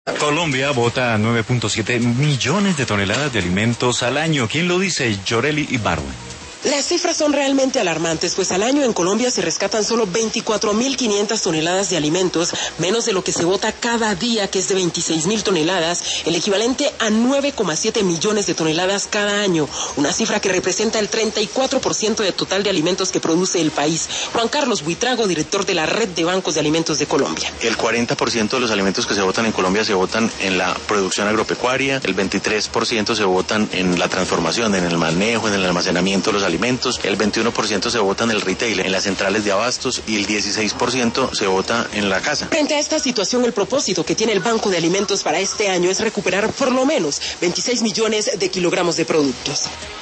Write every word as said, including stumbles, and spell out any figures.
Colombia bota nueve punto siete millones de toneladas de alimentos al año. ¿Quién lo dice? Yoreli Ibarra. Las cifras son realmente alarmantes, pues al año en Colombia se rescatan solo veinticuatro mil quinientas toneladas de alimentos, menos de lo que se bota cada día, que es de veintiséis mil toneladas, el equivalente a nueve coma siete millones de toneladas cada año, una cifra que representa el treinta y cuatro por ciento del total de alimentos que produce el país. Juan Carlos Buitrago, director de la Red de Bancos de Alimentos de Colombia. El cuarenta por ciento de los alimentos que se botan en Colombia se botan en la producción agropecuaria, el veintitrés por ciento se botan en la transformación, en el manejo, en el almacenamiento de los alimentos, el veintiuno por ciento se bota en el retail, en las centrales de abastos, y el dieciséis por ciento se bota en la casa. Frente a esta situación, el propósito que tiene el Banco de Alimentos para este año es recuperar por lo menos veintiséis millones de kilogramos de productos.